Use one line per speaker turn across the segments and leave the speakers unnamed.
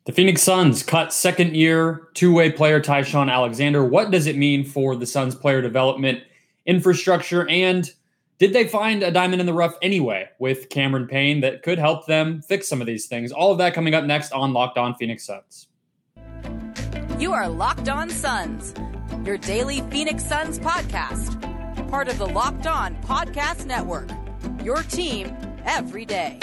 The Phoenix Suns cut second-year two-way player Ty-Shon Alexander. What does it mean for the Suns' player development infrastructure? And did they find a diamond in the rough anyway with Cameron Payne that could help them fix some of these things? All of that coming up next on Locked On Phoenix Suns.
You are Locked On Suns, your daily Phoenix Suns podcast. Part of the Locked On Podcast Network, your team every day.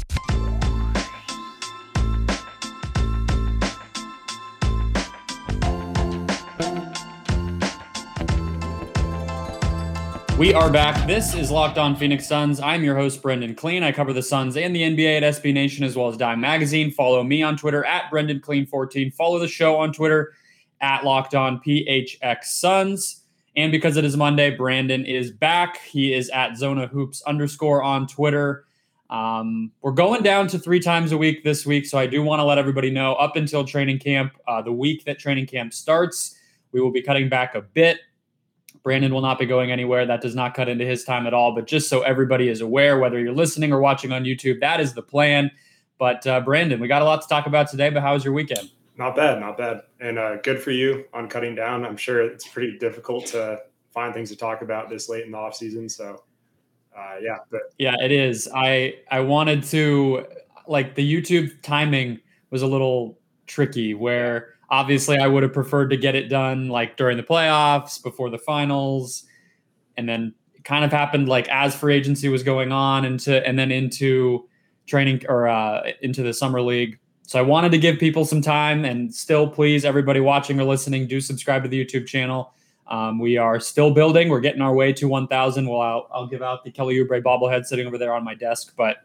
We are back. This is Locked On Phoenix Suns. I'm your host, Brendan Clean. I cover the Suns and the NBA at SB Nation as well as Dime Magazine. Follow me on Twitter at BrendanClean14. Follow the show on Twitter at Locked On PHX Suns. And because it is Monday, Brandon is back. He is at ZonaHoops _ on Twitter. We're going down to 3 times a week this week, so I do want to let everybody know up until training camp, the week that training camp starts, we will be cutting back a bit. Brandon will not be going anywhere. That does not cut into his time at all. But just so everybody is aware, whether you're listening or watching on YouTube, that is the plan. But Brandon, we got a lot to talk about today, but how was your weekend?
Not bad. And good for you on cutting down. I'm sure it's pretty difficult to find things to talk about this late in the off season. So, yeah.
Yeah, it is. I wanted to, like, the YouTube timing was a little tricky where obviously I would have preferred to get it done like during the playoffs, before the finals. And then it kind of happened like as free agency was going on and then into training or into the summer league. So I wanted to give people some time, and still, please, everybody watching or listening, do subscribe to the YouTube channel. We are still building. We're getting our way to 1,000. Well, I'll give out the Kelly Oubre bobblehead sitting over there on my desk. But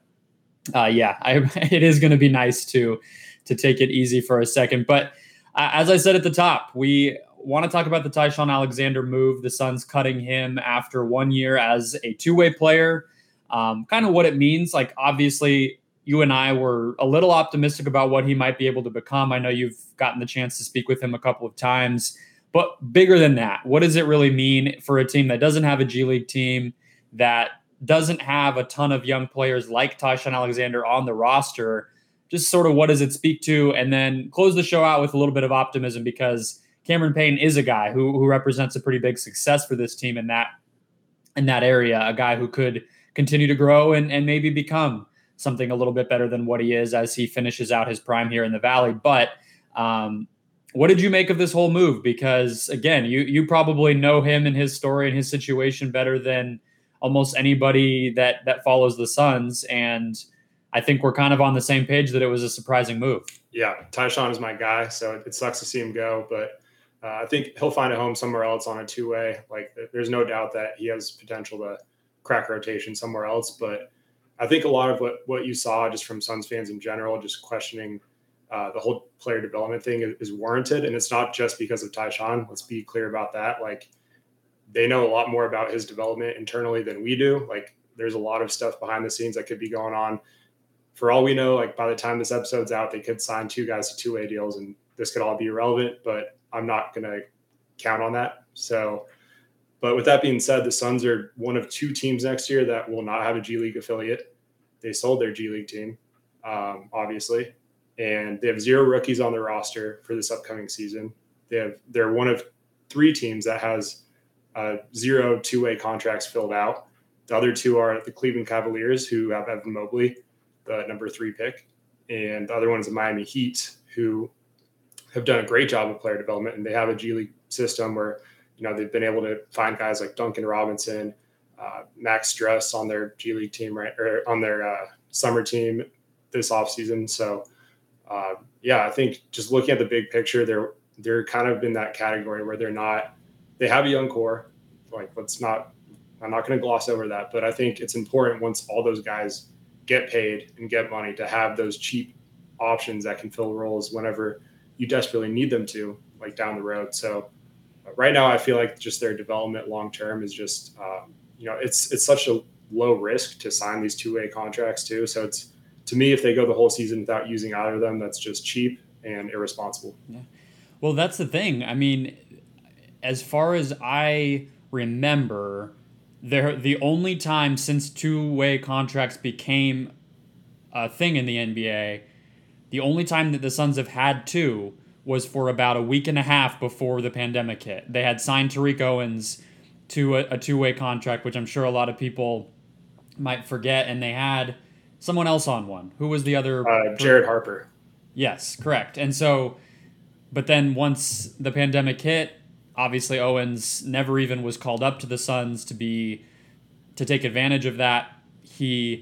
it is going to be nice to take it easy for a second. But as I said at the top, we want to talk about the Ty-Shon Alexander move, the Suns cutting him after 1 year as a two-way player, kind of what it means. Like, obviously, you and I were a little optimistic about what he might be able to become. I know you've gotten the chance to speak with him a couple of times. But bigger than that, what does it really mean for a team that doesn't have a G League team, that doesn't have a ton of young players like Ty-Shon Alexander on the roster? Just sort of what does it speak to? And then close the show out with a little bit of optimism, because Cameron Payne is a guy who represents a pretty big success for this team in that area, a guy who could continue to grow and maybe become something a little bit better than what he is as he finishes out his prime here in the Valley. But what did you make of this whole move? Because, again, you probably know him and his story and his situation better than almost anybody that follows the Suns. And I think we're kind of on the same page that it was a surprising move.
Yeah, Ty-Shon is my guy, so it sucks to see him go. But I think he'll find a home somewhere else on a two-way. Like, there's no doubt that he has potential to crack rotation somewhere else. But I think a lot of what you saw just from Suns fans in general, just questioning the whole player development thing is warranted. And it's not just because of Ty-Shon. Let's be clear about that. Like, they know a lot more about his development internally than we do. Like, there's a lot of stuff behind the scenes that could be going on. For all we know, like, by the time this episode's out, they could sign 2 guys to two-way deals, and this could all be irrelevant, but I'm not going to count on that. So, but with that being said, the Suns are one of 2 teams next year that will not have a G League affiliate. They sold their G League team, obviously, and they have 0 rookies on their roster for this upcoming season. They're one of 3 teams that has 0 two-way contracts filled out. The other 2 are the Cleveland Cavaliers, who have Evan Mobley, the number 3 pick, and the other one is the Miami Heat, who have done a great job of player development, and they have a G League system where, they've been able to find guys like Duncan Robinson, Max Strus on their G League team, right, or on their summer team this offseason. So, I think just looking at the big picture, they're kind of in that category where they have a young core. Like, I'm not going to gloss over that, but I think it's important once all those guys get paid and get money to have those cheap options that can fill roles whenever you desperately need them to, like down the road. So right now I feel like just their development long-term is just, it's such a low risk to sign these two-way contracts too. So it's, to me, if they go the whole season without using either of them, that's just cheap and irresponsible.
Yeah. Well, that's the thing. I mean, as far as I remember, the only time since two-way contracts became a thing in the NBA The only time that the Suns have had two was for about a week and a half before the pandemic hit. They had signed Tariq Owens to a two-way contract, which I'm sure a lot of people might forget, and they had someone else on one. Who was the other?
Jared Harper.
Yes, correct. And so, but then once the pandemic hit, obviously Owens never even was called up to the Suns to take advantage of that. He,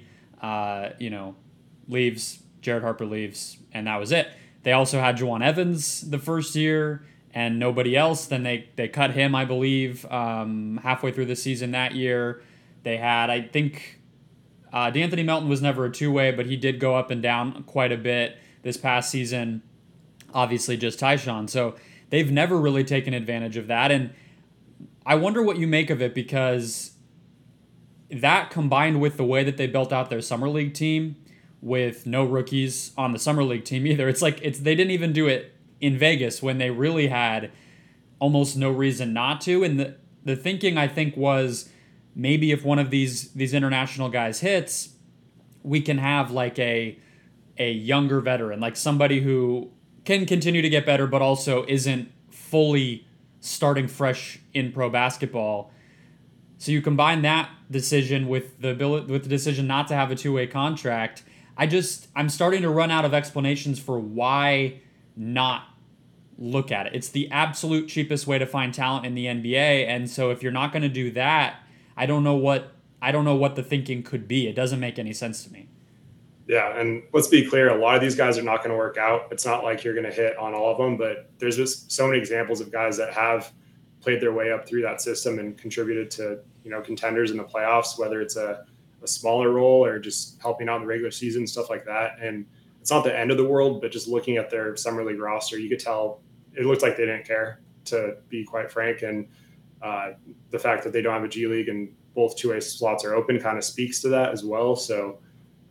leaves. Jared Harper leaves, and that was it. They also had Juwan Evans the first year and nobody else. Then they cut him, I believe, halfway through the season that year. They had, I think, D'Anthony Melton was never a two-way, but he did go up and down quite a bit this past season. Obviously just Tyshawn. So they've never really taken advantage of that. And I wonder what you make of it, because that combined with the way that they built out their summer league team with no rookies on the summer league team either. They didn't even do it in Vegas when they really had almost no reason not to. And the thinking, I think, was maybe if one of these international guys hits, we can have like a younger veteran, like somebody who can continue to get better, but also isn't fully starting fresh in pro basketball. So you combine that decision with the decision not to have a two-way contract. I'm starting to run out of explanations for why not look at it. It's the absolute cheapest way to find talent in the NBA, and so if you're not going to do that, I don't know what the thinking could be. It doesn't make any sense to me.
Yeah, and let's be clear, a lot of these guys are not going to work out. It's not like you're going to hit on all of them, but there's just so many examples of guys that have played their way up through that system and contributed to, contenders in the playoffs, whether it's a smaller role or just helping out in the regular season, stuff like that. And it's not the end of the world, but just looking at their summer league roster, you could tell it looked like they didn't care, to be quite frank. And the fact that they don't have a G League and both two-way slots are open kind of speaks to that as well. So,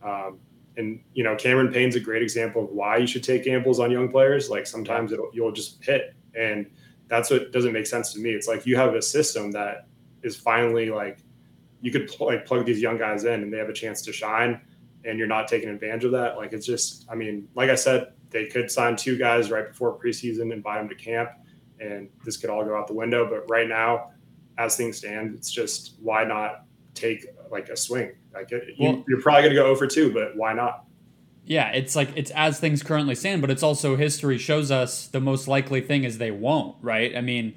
Cameron Payne's a great example of why you should take gambles on young players. Like sometimes you'll just hit, and that's what doesn't make sense to me. It's like you have a system that is finally like you could plug these young guys in and they have a chance to shine, and you're not taking advantage of that. Like it's just, like I said, they could sign two guys right before preseason, invite them to camp, and this could all go out the window. But right now, as things stand, it's just why not take like a swing? Like you're probably going to go 0-2, but why not?
Yeah, it's as things currently stand, but it's also history shows us the most likely thing is they won't, right?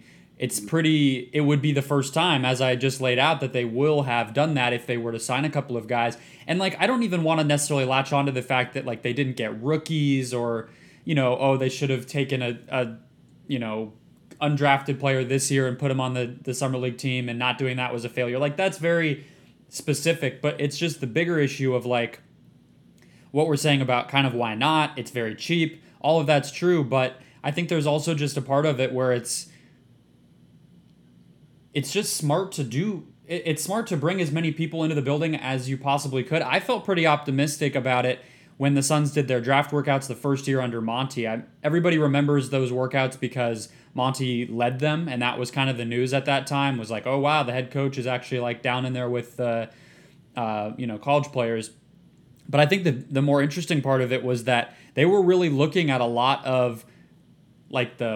It would be the first time, as I just laid out, that they will have done that if they were to sign a couple of guys. And I don't even want to necessarily latch onto the fact that they didn't get rookies or, they should have taken a undrafted player this year and put him on the summer league team, and not doing that was a failure. That's very specific, but it's just the bigger issue of what we're saying about kind of why not. It's very cheap. All of that's true, but I think there's also just a part of it where it's just smart to do. It's smart to bring as many people into the building as you possibly could. I felt pretty optimistic about it when the Suns did their draft workouts the first year under Monty. Everybody remembers those workouts because Monty led them, and that was kind of the news at that time, was like, oh wow, the head coach is actually down in there with the college players. But I think the more interesting part of it was that they were really looking at a lot of the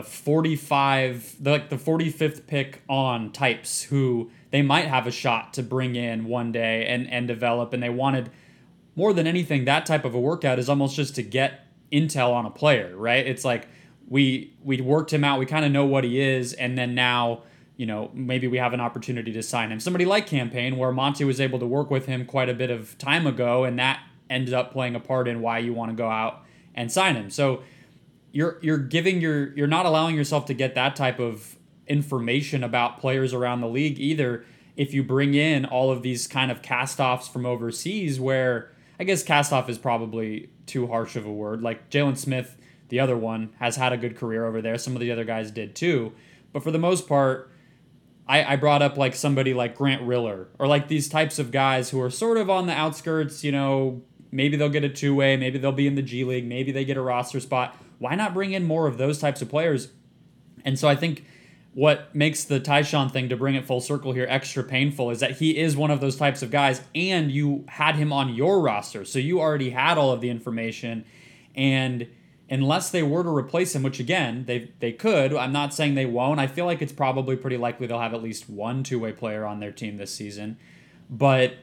45th pick on types who they might have a shot to bring in one day and develop. And they wanted, more than anything, that type of a workout is almost just to get intel on a player, right? It's we worked him out, we kind of know what he is, and then now, maybe we have an opportunity to sign him. Somebody like Cam Payne, where Monty was able to work with him quite a bit of time ago, and that ended up playing a part in why you want to go out and sign him. So you're not allowing yourself to get that type of information about players around the league either if you bring in all of these kind of cast-offs from overseas, where I guess cast-off is probably too harsh of a word. Jalen Smith, the other one, has had a good career over there. Some of the other guys did too. But for the most part, I brought up somebody like Grant Riller, or these types of guys who are sort of on the outskirts, maybe they'll get a two-way, maybe they'll be in the G League, maybe they get a roster spot. Why not bring in more of those types of players? And so I think what makes the Tyshawn thing, to bring it full circle here, extra painful is that he is one of those types of guys, and you had him on your roster. So you already had all of the information, And unless they were to replace him, which again, they could, I'm not saying they won't. I feel like it's probably pretty likely they'll have at least one two-way player on their team this season. But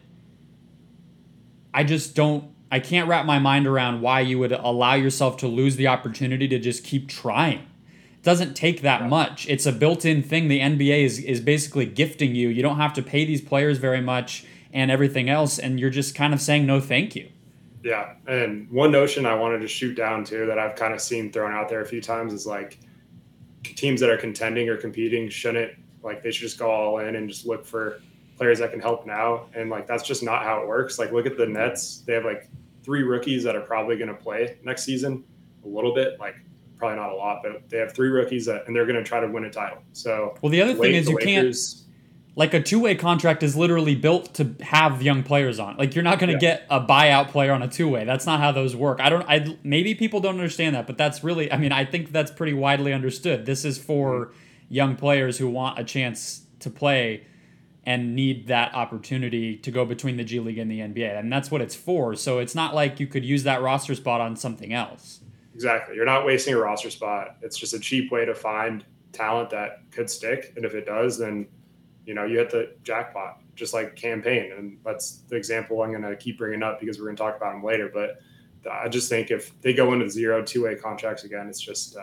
I can't wrap my mind around why you would allow yourself to lose the opportunity to just keep trying. It doesn't take that much. It's a built-in thing the NBA is basically gifting you. You don't have to pay these players very much and everything else, and you're just kind of saying no thank you.
Yeah, and one notion I wanted to shoot down to that I've kind of seen thrown out there a few times is like teams that are contending or competing shouldn't, like, they should just go all in and just look for players that can help now. And like, that's just not how it works. Like, look at the Nets. They have like 3 rookies that are probably going to play next season a little bit, like probably not a lot, but they have 3 rookies and they're going to try to win a title. So,
well, the other thing is you can't, like, a two-way contract is literally built to have young players on. Like, you're not going to get a buyout player on a two-way. That's not how those work. Maybe people don't understand that, but that's really, I mean, I think that's pretty widely understood. This is for young players who want a chance to play and need that opportunity to go between the G League and the NBA. And that's what it's for. So it's not like you could use that roster spot on something else.
Exactly. You're not wasting a roster spot. It's just a cheap way to find talent that could stick. And if it does, then you hit the jackpot, just like Campaign. And that's the example I'm going to keep bringing up because we're going to talk about him later. But I just think if they go into 0 two-way contracts again, it's just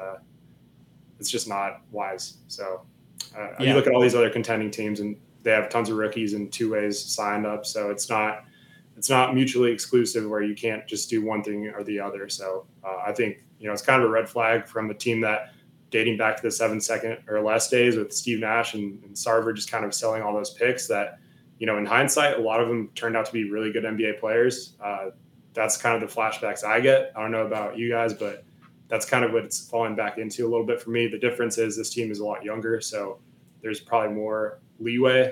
not wise. So you look at all these other contending teams and they have tons of rookies and two-ways signed up. So it's not mutually exclusive where you can't just do one thing or the other. So I think, it's kind of a red flag from a team that, dating back to the 7-second or less days with Steve Nash and Sarver just kind of selling all those picks that, in hindsight, a lot of them turned out to be really good NBA players. That's kind of the flashbacks I get. I don't know about you guys, but that's kind of what it's fallen back into a little bit for me. The difference is this team is a lot younger, so there's probably more leeway.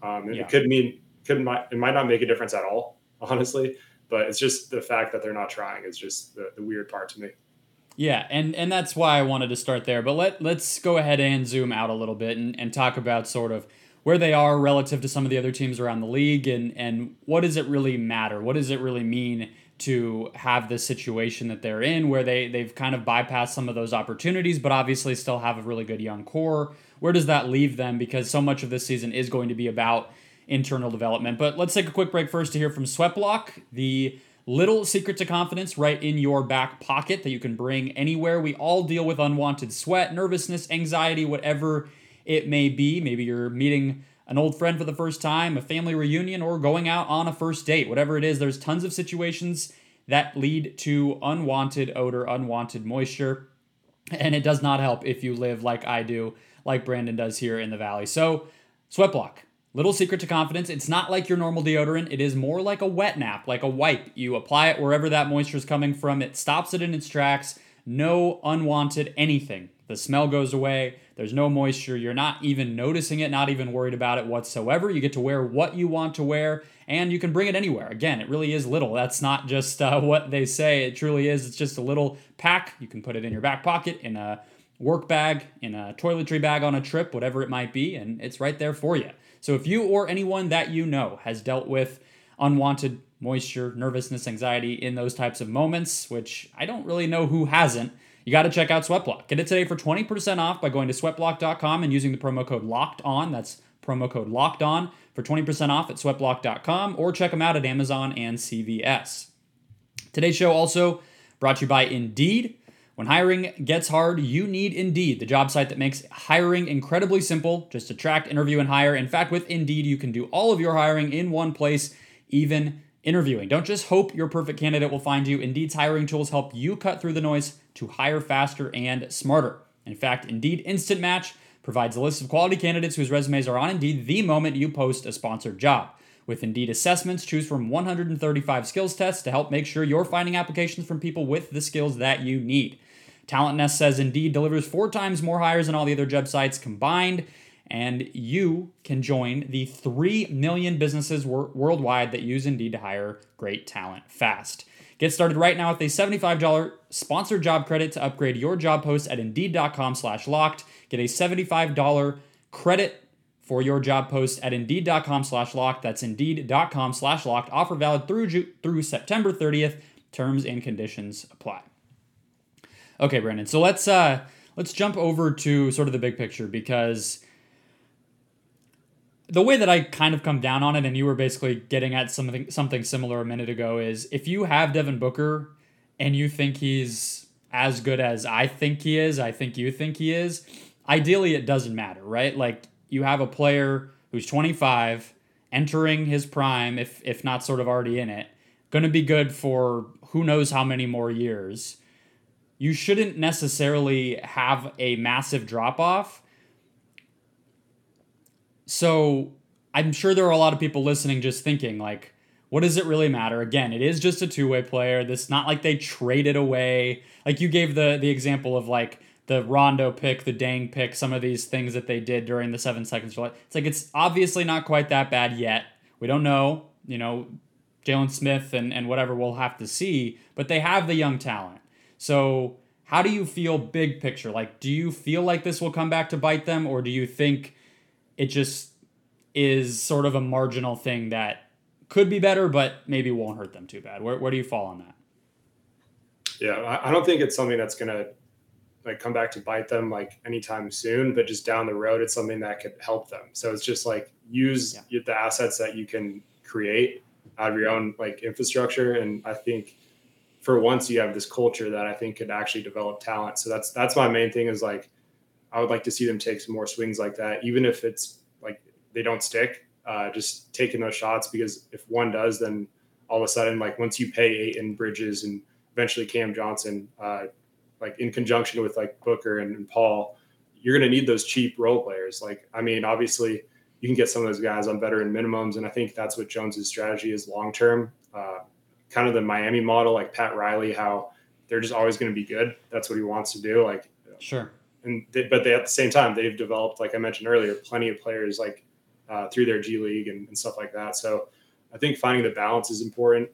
It might not make a difference at all, honestly, but it's just the fact that they're not trying is just the weird part to me.
Yeah, and that's why I wanted to start there. But let's go ahead and zoom out a little bit and talk about sort of where they are relative to some of the other teams around the league and what does it really matter? What does it really mean to have this situation that they're in where they've kind of bypassed some of those opportunities, but obviously still have a really good young core? Where does that leave them? Because so much of this season is going to be about internal development. But let's take a quick break first to hear from Sweatblock, the little secret to confidence right in your back pocket that you can bring anywhere. We all deal with unwanted sweat, nervousness, anxiety, whatever it may be. Maybe you're meeting an old friend for the first time, a family reunion, or going out on a first date. Whatever it is, there's tons of situations that lead to unwanted odor, unwanted moisture, and it does not help if you live like I do, like Brandon does here in the Valley. So, Sweatblock. Little secret to confidence, it's not like your normal deodorant. It is more like a wet nap, like a wipe. You apply it wherever that moisture is coming from. It stops it in its tracks. No unwanted anything. The smell goes away. There's no moisture. You're not even noticing it, not even worried about it whatsoever. You get to wear what you want to wear, and you can bring it anywhere. Again, it really is little. That's not just what they say. It truly is. It's just a little pack. You can put it in your back pocket, in a work bag, in a toiletry bag on a trip, whatever it might be, and it's right there for you. So if you or anyone that you know has dealt with unwanted moisture, nervousness, anxiety in those types of moments, which I don't really know who hasn't, you got to check out Sweatblock. Get it today for 20% off by going to sweatblock.com and using the promo code LOCKEDON. That's promo code LOCKEDON for 20% off at sweatblock.com, or check them out at Amazon and CVS. Today's show also brought to you by Indeed. When hiring gets hard, you need Indeed, the job site that makes hiring incredibly simple. Just attract, interview, and hire. In fact, with Indeed, you can do all of your hiring in one place, even interviewing. Don't just hope your perfect candidate will find you. Indeed's hiring tools help you cut through the noise to hire faster and smarter. In fact, Indeed Instant Match provides a list of quality candidates whose resumes are on Indeed the moment you post a sponsored job. With Indeed Assessments, choose from 135 skills tests to help make sure you're finding applications from people with the skills that you need. Talent Nest says Indeed delivers 4 times more hires than all the other job sites combined, and you can join the 3 million businesses worldwide that use Indeed to hire great talent fast. Get started right now with a $75 sponsored job credit to upgrade your job post at Indeed.com/locked. Get a $75 credit for your job post at Indeed.com/locked. That's Indeed.com/locked. Offer valid through September 30th. Terms and conditions apply. Okay, Brandon. So let's jump over to sort of the big picture, because the way that I kind of come down on it, and you were basically getting at something similar a minute ago, is if you have Devin Booker and you think he's as good as I think he is, I think you think he is, ideally it doesn't matter, right? Like, you have a player who's 25, entering his prime, if not sort of already in it, going to be good for who knows how many more years. You shouldn't necessarily have a massive drop-off. So I'm sure there are a lot of people listening just thinking, like, what does it really matter? Again, it is just a two-way player. This not like they traded away. Like, you gave the example of, like, the Rondo pick, the Dang pick, some of these things that they did during the 7 seconds. It's like, it's obviously not quite that bad yet. We don't know, Jalen Smith and whatever, we'll have to see. But they have the young talent. So how do you feel big picture? Like, do you feel like this will come back to bite them? Or do you think it just is sort of a marginal thing that could be better, but maybe won't hurt them too bad? Where do you fall on that?
Yeah, I don't think it's something that's going to like come back to bite them like anytime soon, but just down the road, it's something that could help them. So it's just like use the assets that you can create out of your own like infrastructure. And I think for once you have this culture that I think could actually develop talent. So that's my main thing, is like, I would like to see them take some more swings like that, even if it's like they don't stick, just taking those shots, because if one does, then all of a sudden, like once you pay Ayton, Bridges, and eventually Cam Johnson, like in conjunction with like Booker and Paul, you're going to need those cheap role players. Like, I mean, obviously you can get some of those guys on veteran minimums. And I think that's what Jones's strategy is long-term, kind of the Miami model, like Pat Riley, how they're just always going to be good. That's what he wants to do. Like,
sure.
But at the same time, they've developed, like I mentioned earlier, plenty of players like through their G League and stuff like that. So I think finding the balance is important.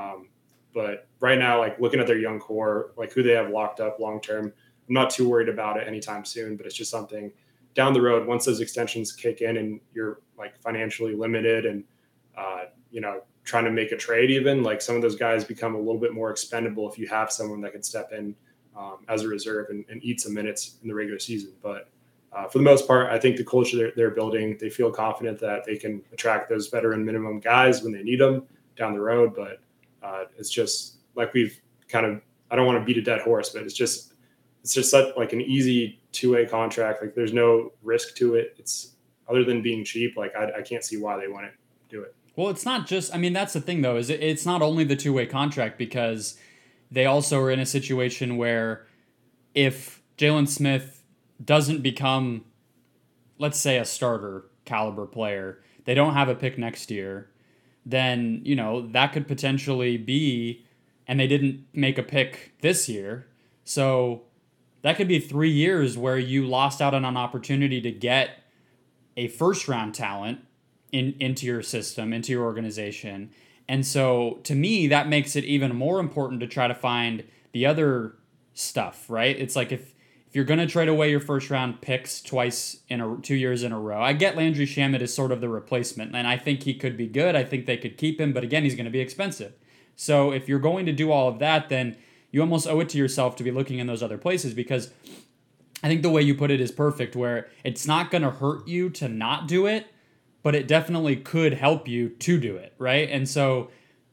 But right now, like looking at their young core, like who they have locked up long term, I'm not too worried about it anytime soon. But it's just something down the road, once those extensions kick in and you're like financially limited and trying to make a trade, even like some of those guys become a little bit more expendable if you have someone that can step in as a reserve and eat some minutes in the regular season. But for the most part, I think the culture they're building, they feel confident that they can attract those veteran minimum guys when they need them down the road. But it's just like we've kind of, I don't want to beat a dead horse, but it's just such like an easy two-way contract. Like there's no risk to it. It's other than being cheap. Like I can't see why they want to do it.
Well, it's not just, I mean, that's the thing though, is it's not only the two-way contract, because they also are in a situation where if Jalen Smith doesn't become, let's say, a starter caliber player, they don't have a pick next year, then, that could potentially be, and they didn't make a pick this year. So that could be 3 years where you lost out on an opportunity to get a first round talent into your system, into your organization. And so to me, that makes it even more important to try to find the other stuff, right? It's like if you're going to trade away your first round picks 2 years in a row, I get Landry Shamet is sort of the replacement, and I think he could be good. I think they could keep him, but again, he's going to be expensive. So if you're going to do all of that, then you almost owe it to yourself to be looking in those other places, because I think the way you put it is perfect, where it's not going to hurt you to not do it, but it definitely could help you to do it, right? And so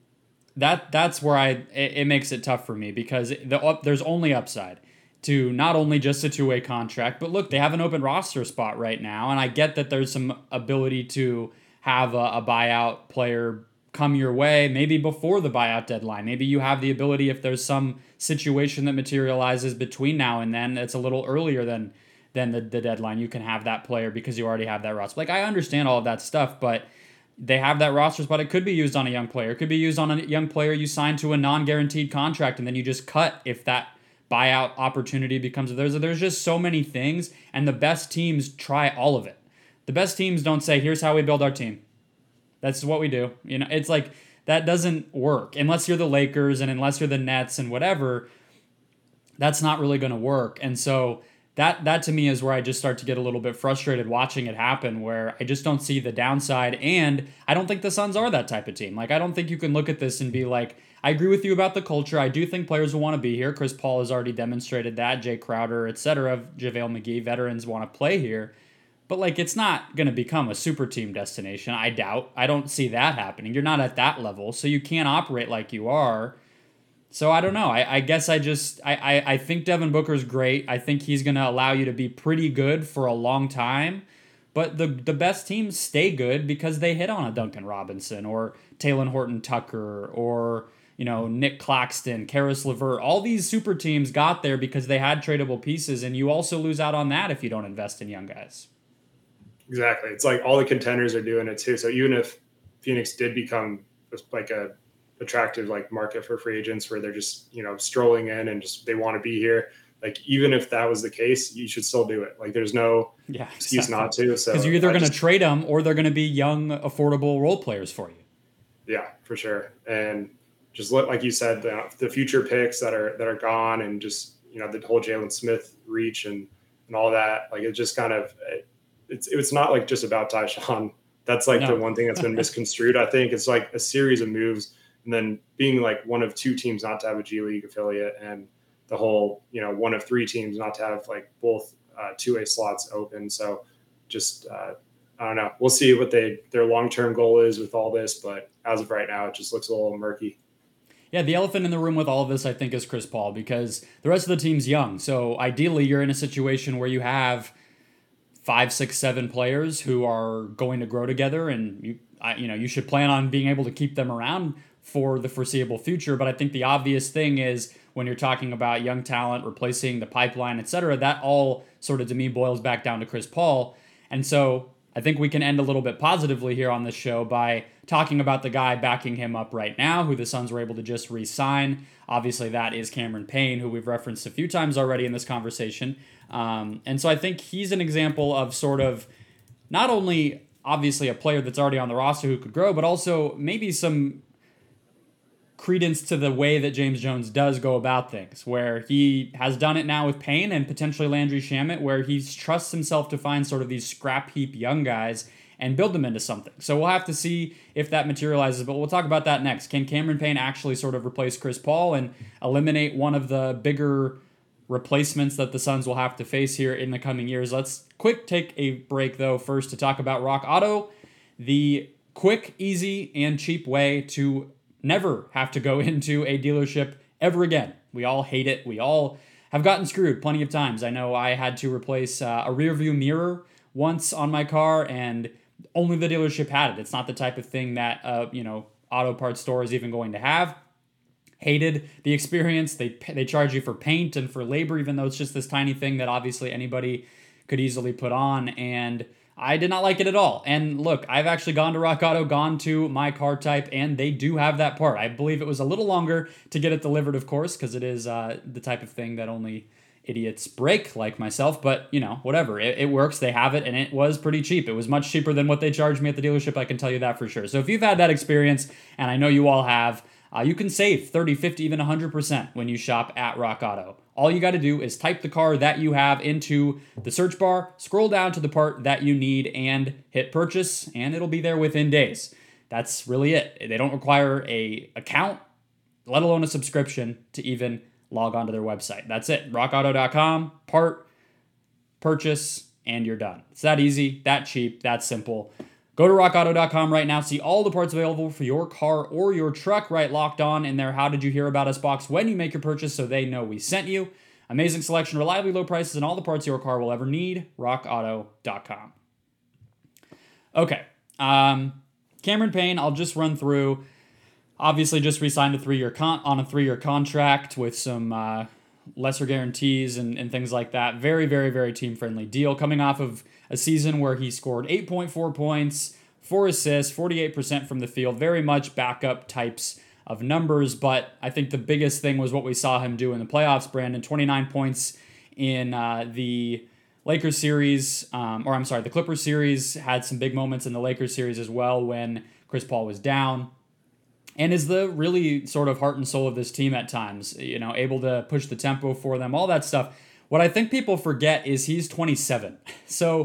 that's where it makes it tough for me, because there's only upside to not only just a two-way contract, but look, they have an open roster spot right now, and I get that there's some ability to have a buyout player come your way, maybe before the buyout deadline. Maybe you have the ability, if there's some situation that materializes between now and then that's a little earlier than the deadline, you can have that player because you already have that roster. Like, I understand all of that stuff, but they have that roster spot. It could be used on a young player. It could be used on a young player you sign to a non-guaranteed contract, and then you just cut if that buyout opportunity becomes. There's just so many things, and the best teams try all of it. The best teams don't say, here's how we build our team. That's what we do. It's like, that doesn't work unless you're the Lakers and unless you're the Nets and whatever. That's not really going to work. And so that to me is where I just start to get a little bit frustrated watching it happen, where I just don't see the downside. And I don't think the Suns are that type of team. Like, I don't think you can look at this and be like, I agree with you about the culture. I do think players will want to be here. Chris Paul has already demonstrated that. Jay Crowder, etc. JaVale McGee, veterans want to play here. But like, it's not going to become a super team destination. I doubt. I don't see that happening. You're not at that level, so you can't operate like you are. So I don't know. I guess I think Devin Booker's great. I think he's going to allow you to be pretty good for a long time. But the best teams stay good because they hit on a Duncan Robinson or Talen Horton-Tucker or, Nick Claxton, Karis LeVert. All these super teams got there because they had tradable pieces, and you also lose out on that if you don't invest in young guys.
Exactly. It's like all the contenders are doing it too. So even if Phoenix did become like a attractive like market for free agents where they're just, strolling in and just they want to be here, like even if that was the case, you should still do it. Like there's no excuse not to. So
because you're either going to trade them or they're going to be young, affordable role players for you.
Yeah, for sure. And just like you said, the future picks that are gone, and just the whole Jalen Smith reach and all that. Like it just kind of it's not like just about Tyshawn. That's like the one thing that's been misconstrued. I think it's like a series of moves, and then being like one of two teams not to have a G League affiliate, and the whole, one of three teams not to have like both 2A slots open. So just, I don't know. We'll see what their long-term goal is with all this, but as of right now, it just looks a little murky.
Yeah, the elephant in the room with all of this, I think, is Chris Paul, because the rest of the team's young. So ideally, you're in a situation where you have 5, 6, 7 players who are going to grow together, and you should plan on being able to keep them around for the foreseeable future. But I think the obvious thing is when you're talking about young talent, replacing the pipeline, etc., that all sort of, to me, boils back down to Chris Paul. And so I think we can end a little bit positively here on this show by talking about the guy backing him up right now, who the Suns were able to just re-sign. Obviously, that is Cameron Payne, who we've referenced a few times already in this conversation. And so I think he's an example of sort of not only obviously a player that's already on the roster who could grow, but also maybe some credence to the way that James Jones does go about things, where he has done it now with Payne and potentially Landry Shamet, where he trusts himself to find sort of these scrap heap young guys and build them into something. So we'll have to see if that materializes, but we'll talk about that next. Can Cameron Payne actually sort of replace Chris Paul and eliminate one of the bigger replacements that the Suns will have to face here in the coming years? Let's take a break, though, first to talk about Rock Auto, the quick, easy, and cheap way to never have to go into a dealership ever again. We all hate it. We all have gotten screwed plenty of times. I know I had to replace a rear view mirror once on my car, and only the dealership had it. It's not the type of thing that auto parts store is even going to have. Hated the experience. They charge you for paint and for labor, even though it's just this tiny thing that obviously anybody could easily put on, and I did not like it at all. And look, I've actually gone to Rock Auto, gone to my car type, and they do have that part. I believe it was a little longer to get it delivered, of course, because it is the type of thing that only idiots break, like myself. But, whatever. It works. They have it, and it was pretty cheap. It was much cheaper than what they charged me at the dealership, I can tell you that for sure. So if you've had that experience, and I know you all have, you can save 30, 50, even 100% when you shop at Rock Auto. All you got to do is type the car that you have into the search bar, scroll down to the part that you need, and hit purchase, and it'll be there within days. That's really it. They don't require an account, let alone a subscription, to even log onto their website. That's it. RockAuto.com, part, purchase, and you're done. It's that easy, that cheap, that simple. Go to rockauto.com right now. See all the parts available for your car or your truck, right locked on in their How Did You Hear About Us box when you make your purchase, so they know we sent you. Amazing selection, reliably low prices, and all the parts your car will ever need. rockauto.com. Okay. Cameron Payne, I'll just run through. Obviously just re-signed on a 3-year contract with some lesser guarantees and things like that. Very, very, very team-friendly deal, coming off of a season where he scored 8.4 points, 4 assists, 48% from the field, very much backup types of numbers. But I think the biggest thing was what we saw him do in the playoffs, Brandon. 29 points in the Lakers series, the Clippers series, had some big moments in the Lakers series as well when Chris Paul was down. And is the really sort of heart and soul of this team at times, able to push the tempo for them, all that stuff. What I think people forget is he's 27. So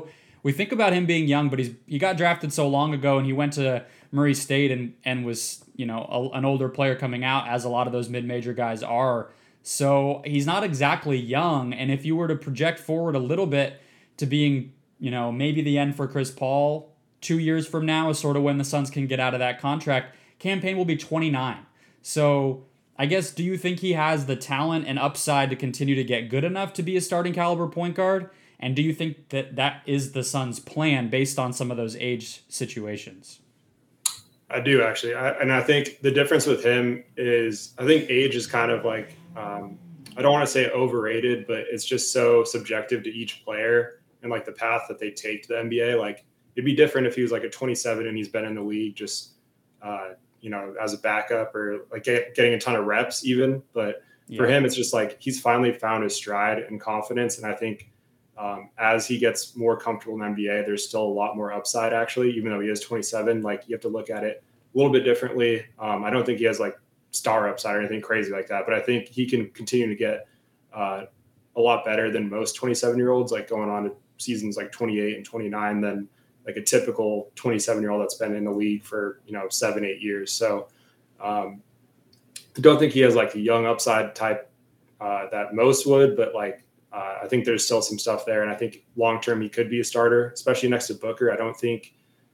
we think about him being young, but he got drafted so long ago, and he went to Murray State and was, an older player coming out, as a lot of those mid-major guys are. So he's not exactly young. And if you were to project forward a little bit to being, maybe the end for Chris Paul 2 years from now is sort of when the Suns can get out of that contract, Cam Payne will be 29. So I guess, do you think he has the talent and upside to continue to get good enough to be a starting caliber point guard? And do you think that is the Suns' plan based on some of those age situations?
I do, actually. And I think the difference with him is, I think age is kind of like, I don't want to say overrated, but it's just so subjective to each player and like the path that they take to the NBA. Like, it'd be different if he was like a 27 and he's been in the league just, as a backup or like getting a ton of reps even. But for him, it's just like he's finally found his stride and confidence. And I think as he gets more comfortable in the NBA, there's still a lot more upside, actually, even though he is 27. Like, you have to look at it a little bit differently. I don't think he has like star upside or anything crazy like that, but I think he can continue to get a lot better than most 27-year-olds, like going on to seasons like 28 and 29 than like a typical 27-year-old that's been in the league for 7-8 years. So I don't think he has like a young upside type that most would, but like I think there's still some stuff there, and I think long term he could be a starter, especially next to Booker. I don't think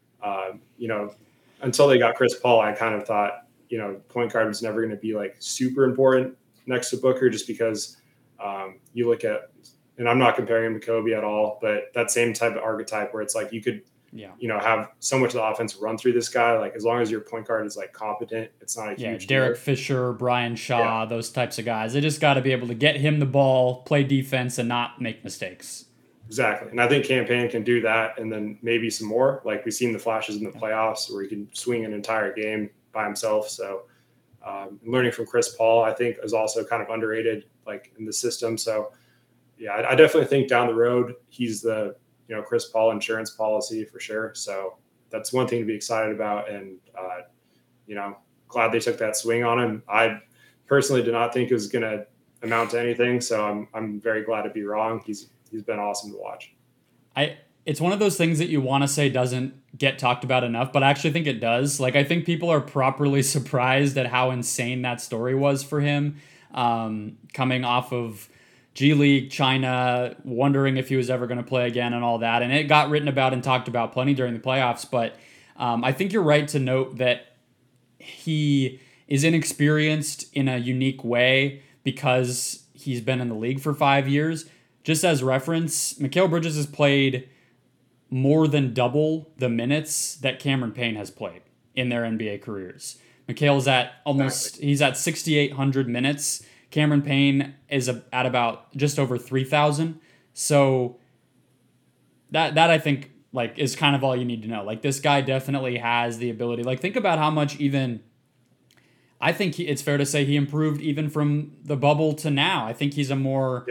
until they got Chris Paul, I kind of thought point guard was never going to be like super important next to Booker, just because you look at, and I'm not comparing him to Kobe at all, but that same type of archetype where it's like you could have so much of the offense run through this guy. Like, as long as your point guard is like competent, it's not a huge
Derek Fisher, Brian Shaw, those types of guys. They just got to be able to get him the ball, play defense, and not make mistakes.
Exactly. And I think Cam Payne can do that, and then maybe some more. Like, we've seen the flashes in the playoffs where he can swing an entire game by himself. So learning from Chris Paul, I think, is also kind of underrated, like, in the system. So I definitely think down the road he's the Chris Paul insurance policy for sure. So that's one thing to be excited about. And, glad they took that swing on him. I personally did not think it was going to amount to anything. So I'm very glad to be wrong. He's been awesome to watch.
It's one of those things that you want to say doesn't get talked about enough, but I actually think it does. Like, I think people are properly surprised at how insane that story was for him, coming off of G League, China, wondering if he was ever going to play again and all that. And it got written about and talked about plenty during the playoffs. But I think you're right to note that he is inexperienced in a unique way because he's been in the league for 5 years. Just as reference, Mikal Bridges has played more than double the minutes that Cameron Payne has played in their NBA careers. Mikal's he's at 6,800 minutes. Cameron Payne is at about just over 3,000. So that I think like is kind of all you need to know. Like, this guy definitely has the ability. Like, think about how much I think it's fair to say he improved even from the bubble to now. I think he's a more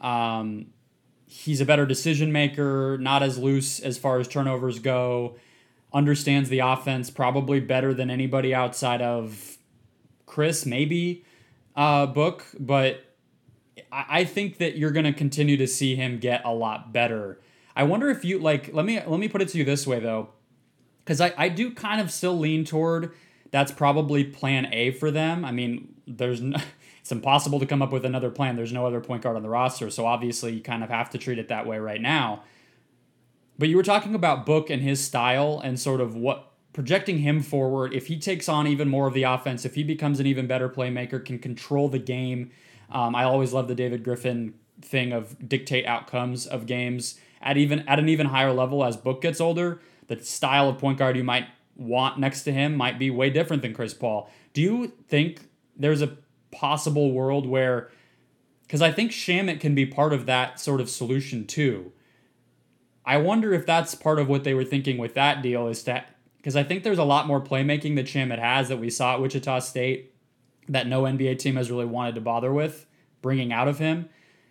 he's a better decision maker, not as loose as far as turnovers go, understands the offense probably better than anybody outside of Chris, maybe. Book, but I think that you're going to continue to see him get a lot better. I wonder if you let me put it to you this way though, because I do kind of still lean toward that's probably plan A for them. I mean, it's impossible to come up with another plan. There's no other point guard on the roster, so obviously you kind of have to treat it that way right now. But you were talking about Book and his style and sort of what projecting him forward, if he takes on even more of the offense, if he becomes an even better playmaker, can control the game. I always love the David Griffin thing of dictate outcomes of games at an even higher level as Book gets older. The style of point guard you might want next to him might be way different than Chris Paul. Do you think there's a possible world where, because I think Shamet can be part of that sort of solution too. I wonder if that's part of what they were thinking with that deal, is that because I think there's a lot more playmaking that Shamet has that we saw at Wichita State that no NBA team has really wanted to bother with bringing out of him.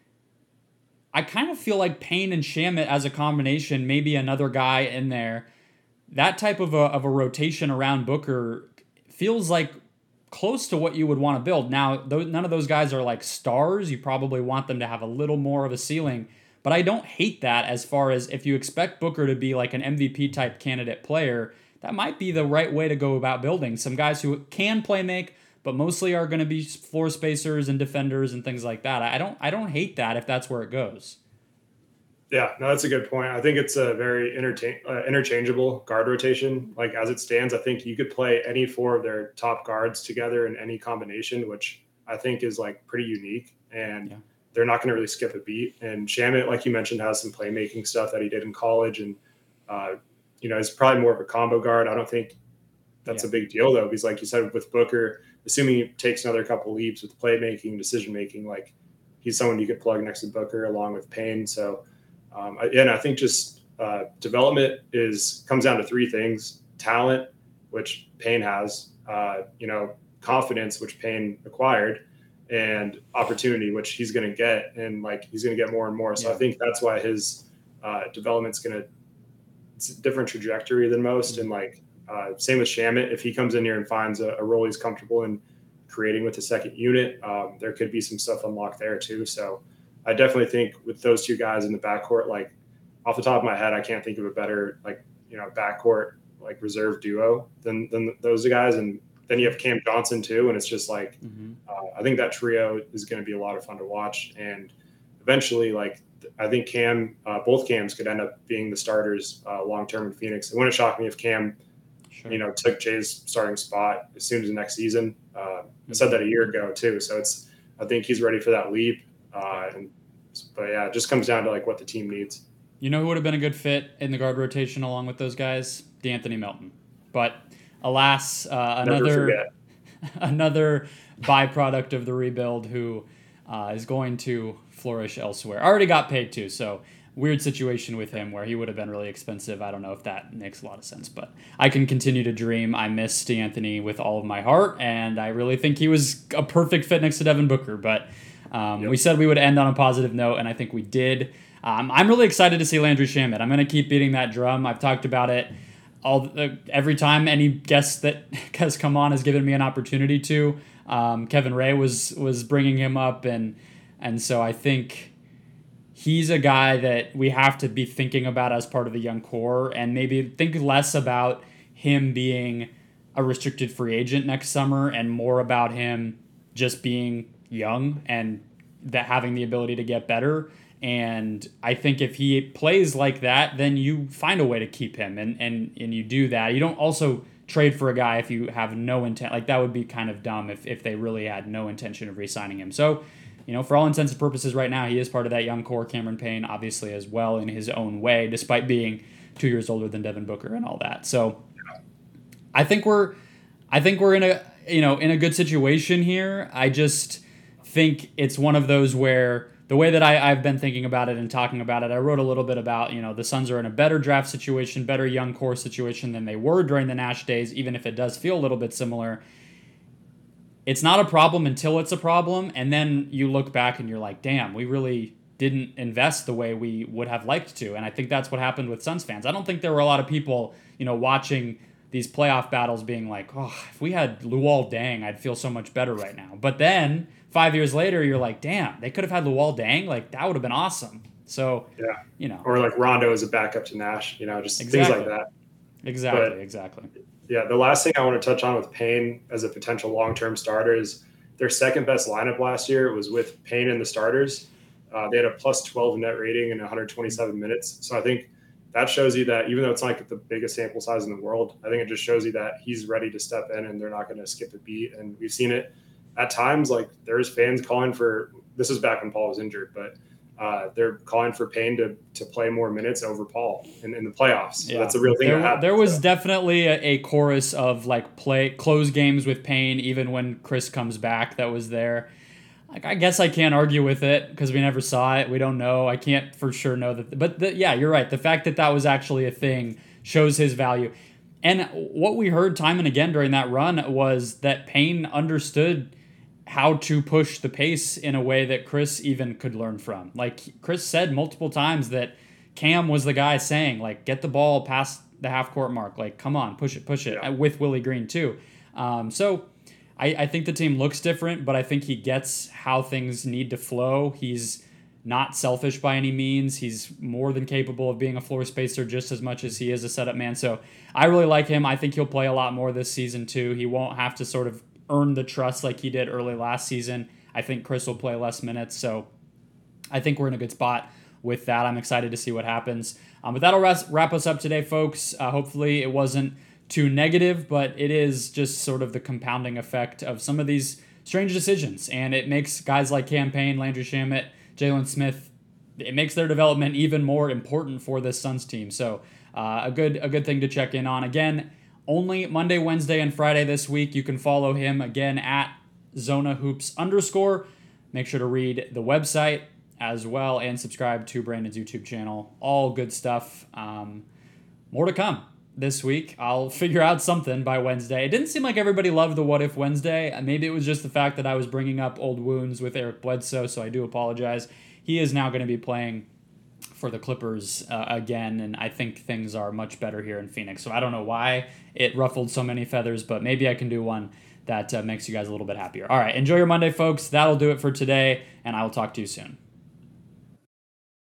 I kind of feel like Payne and Shamet as a combination, maybe another guy in there, that type of a rotation around Booker feels like close to what you would want to build. Now, none of those guys are like stars. You probably want them to have a little more of a ceiling. But I don't hate that as far as if you expect Booker to be like an MVP type candidate player, that might be the right way to go about building some guys who can play make, but mostly are going to be floor spacers and defenders and things like that. I don't hate that if that's where it goes.
Yeah, no, that's a good point. I think it's a very interchangeable guard rotation. Like as it stands, I think you could play any four of their top guards together in any combination, which I think is like pretty unique. And they're not going to really skip a beat. And Shamet, like you mentioned, has some playmaking stuff that he did in college, and he's probably more of a combo guard. I don't think that's a big deal though, because like you said with Booker, assuming he takes another couple leaps with playmaking, decision making, like he's someone you could plug next to Booker along with Payne. So. And I think just development comes down to three things: talent, which Payne has, confidence, which Payne acquired, and opportunity, which he's going to get, and like he's going to get more and more. So I think that's why his development's it's a different trajectory than most. And like same with Shamet, if he comes in here and finds a role he's comfortable in creating with the second unit, there could be some stuff unlocked there too. So. I definitely think with those two guys in the backcourt, like off the top of my head, I can't think of a better backcourt like reserve duo than those guys. And then you have Cam Johnson too, and it's just like I think that trio is going to be a lot of fun to watch. And eventually, like I think both Cams could end up being the starters long term in Phoenix. It wouldn't shock me if Cam, took Jay's starting spot as soon as the next season. I said that a year ago too, so I think he's ready for that leap. But yeah, it just comes down to like what the team needs.
You know who would have been a good fit in the guard rotation along with those guys? DeAnthony Melton. But alas, another byproduct of the rebuild who is going to flourish elsewhere. Already got paid too, so weird situation with him where he would have been really expensive. I don't know if that makes a lot of sense, but I can continue to dream. I miss DeAnthony with all of my heart, and I really think he was a perfect fit next to Devin Booker, but we said we would end on a positive note, and I think we did. I'm really excited to see Landry Shamet. I'm going to keep beating that drum. I've talked about it every time any guest that has come on has given me an opportunity to. Kevin Ray was bringing him up, and so I think he's a guy that we have to be thinking about as part of the young core, and maybe think less about him being a restricted free agent next summer and more about him just being young and that having the ability to get better. And I think if he plays like that, then you find a way to keep him and you do that. You don't also trade for a guy if you have no intent. Like that would be kind of dumb if they really had no intention of re-signing him. So, for all intents and purposes right now, he is part of that young core. Cameron Payne obviously as well in his own way, despite being 2 years older than Devin Booker and all that. So I think we're in a good situation here. I just think it's one of those where the way that I've been thinking about it and talking about it, I wrote a little bit about, the Suns are in a better draft situation, better young core situation than they were during the Nash days, even if it does feel a little bit similar. It's not a problem until it's a problem, and then you look back and you're like, damn, we really didn't invest the way we would have liked to. And I think that's what happened with Suns fans. I don't think there were a lot of people, watching these playoff battles being like, oh, if we had Luol Deng, I'd feel so much better right now. But then 5 years later, you're like, damn, they could have had Luol Deng. Like, that would have been awesome. So,
Or like Rondo as a backup to Nash, just
exactly.
Things like that.
Exactly.
Yeah, the last thing I want to touch on with Payne as a potential long-term starter is their second best lineup last year was with Payne in the starters. They had a plus 12 net rating in 127 minutes. So I think that shows you that even though it's not like the biggest sample size in the world, I think it just shows you that he's ready to step in and they're not going to skip a beat. And we've seen it at times, like there's fans calling for, this is back when Paul was injured, but they're calling for Payne to play more minutes over Paul in the playoffs.
Yeah.
That's a real thing that happened.
There was definitely a chorus of like close games with Payne, even when Chris comes back, that was there. Like, I guess I can't argue with it because we never saw it. We don't know. I can't for sure know that. But yeah, you're right. The fact that was actually a thing shows his value. And what we heard time and again during that run was that Payne understood how to push the pace in a way that Chris even could learn from. Like Chris said multiple times that Cam was the guy saying, like, get the ball past the half court mark. Like, come on, push it. Yeah. With Willie Green too. So I think the team looks different, but I think he gets how things need to flow. He's not selfish by any means. He's more than capable of being a floor spacer just as much as he is a setup man. So I really like him. I think he'll play a lot more this season too. He won't have to sort of earn the trust like he did early last season. I think Chris will play less minutes. So I think we're in a good spot with that. I'm excited to see what happens. But that'll wrap us up today, folks. Hopefully it wasn't too negative, but it is just sort of the compounding effect of some of these strange decisions. And it makes guys like Cam Payne, Landry Shamet, Jalen Smith, it makes their development even more important for this Suns team. So a good thing to check in on. Again, only Monday, Wednesday, and Friday this week. You can follow him again at ZonaHoops_. Make sure to read the website as well and subscribe to Brandon's YouTube channel. All good stuff. More to come this week. I'll figure out something by Wednesday. It didn't seem like everybody loved the What If Wednesday. Maybe it was just the fact that I was bringing up old wounds with Eric Bledsoe, so I do apologize. He is now going to be playing for the Clippers again, and I think things are much better here in Phoenix. So I don't know why it ruffled so many feathers, but maybe I can do one that makes you guys a little bit happier. All right, enjoy your Monday, folks. That'll do it for today, and I will talk to you soon.